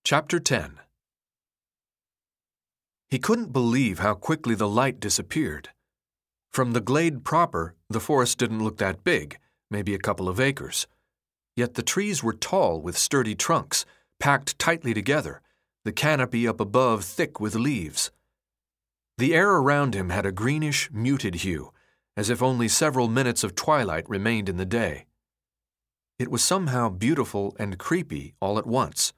Chapter 10. He couldn't believe how quickly the light disappeared. From the glade proper, the forest didn't look that big, maybe a couple of acres. Yet the trees were tall with sturdy trunks, packed tightly together, the canopy up above thick with leaves. The air around him had a greenish, muted hue, as if only several minutes of twilight remained in the day. It was somehow beautiful and creepy all at once.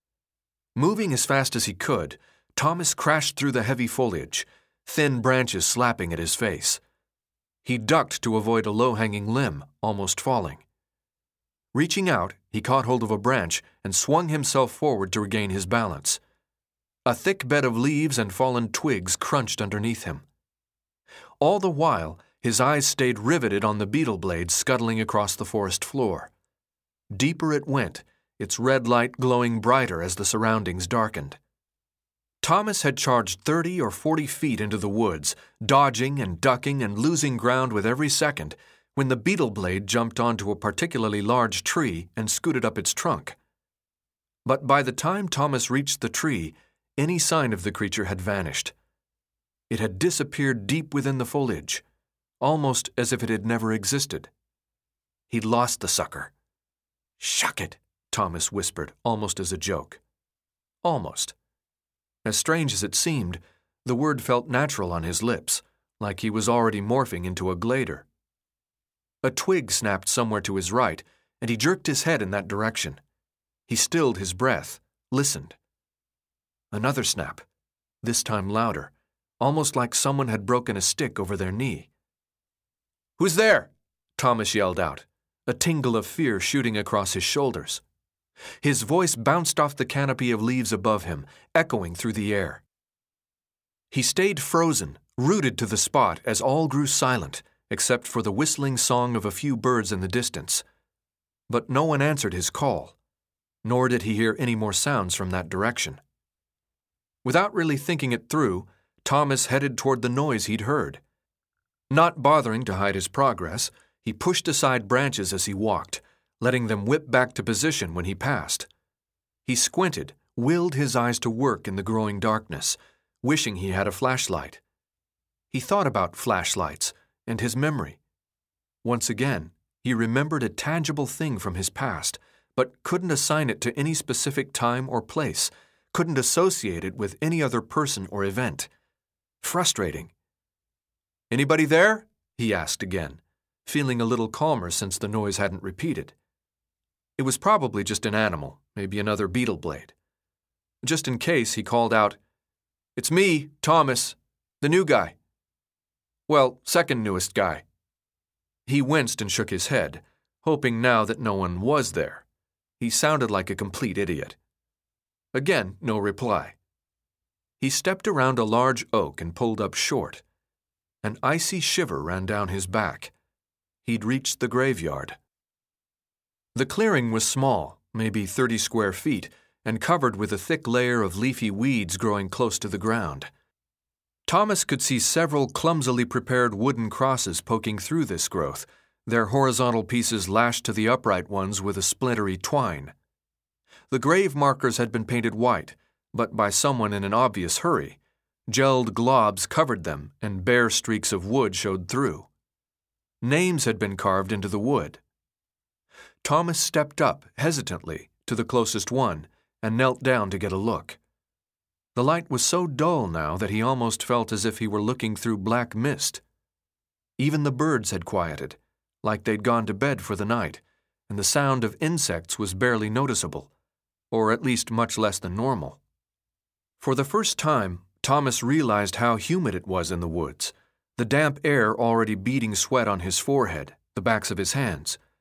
Moving as fast as he could, Thomas crashed through the heavy foliage, thin branches slapping at his face. He ducked to avoid a low-hanging limb, almost falling. Reaching out, he caught hold of a branch and swung himself forward to regain his balance. A thick bed of leaves and fallen twigs crunched underneath him. All the while, his eyes stayed riveted on the beetle blade scuttling across the forest floor. Deeper it went, its red light glowing brighter as the surroundings darkened. Thomas had charged 30 or 40 feet into the woods, dodging and ducking and losing ground with every second, when the beetle blade jumped onto a particularly large tree and scooted up its trunk. But by the time Thomas reached the tree, any sign of the creature had vanished. It had disappeared deep within the foliage, almost as if it had never existed. He'd lost the sucker. "Shuck it," Thomas whispered, almost as a joke. Almost. As strange as it seemed, the word felt natural on his lips, like he was already morphing into a glader. A twig snapped somewhere to his right, and he jerked his head in that direction. He stilled his breath, listened. Another snap, this time louder, almost like someone had broken a stick over their knee. "Who's there?" Thomas yelled out, a tingle of fear shooting across his shoulders. His voice bounced off the canopy of leaves above him, echoing through the air. He stayed frozen, rooted to the spot as all grew silent, except for the whistling song of a few birds in the distance. But no one answered his call, nor did he hear any more sounds from that direction. Without really thinking it through, Thomas headed toward the noise he'd heard. Not bothering to hide his progress, he pushed aside branches as he walked, letting them whip back to position when he passed. He squinted, willed his eyes to work in the growing darkness, wishing he had a flashlight. He thought about flashlights and his memory. Once again, he remembered a tangible thing from his past, but couldn't assign it to any specific time or place, couldn't associate it with any other person or event. Frustrating. "Anybody there?" he asked again, feeling a little calmer since the noise hadn't repeated. It was probably just an animal, maybe another beetle blade. Just in case, he called out, "It's me, Thomas, the new guy. Well, second newest guy." He winced and shook his head, hoping now that no one was there. He sounded like a complete idiot. Again, no reply. He stepped around a large oak and pulled up short. An icy shiver ran down his back. He'd reached the graveyard. The clearing was small, maybe 30 square feet, and covered with a thick layer of leafy weeds growing close to the ground. Thomas could see several clumsily prepared wooden crosses poking through this growth, their horizontal pieces lashed to the upright ones with a splintery twine. The grave markers had been painted white, but by someone in an obvious hurry. Gelled globs covered them, and bare streaks of wood showed through. Names had been carved into the wood. Thomas stepped up, hesitantly, to the closest one, and knelt down to get a look. The light was so dull now that he almost felt as if he were looking through black mist. Even the birds had quieted, like they'd gone to bed for the night, and the sound of insects was barely noticeable, or at least much less than normal. For the first time, Thomas realized how humid it was in the woods, the damp air already beading sweat on his forehead, the backs of his hands.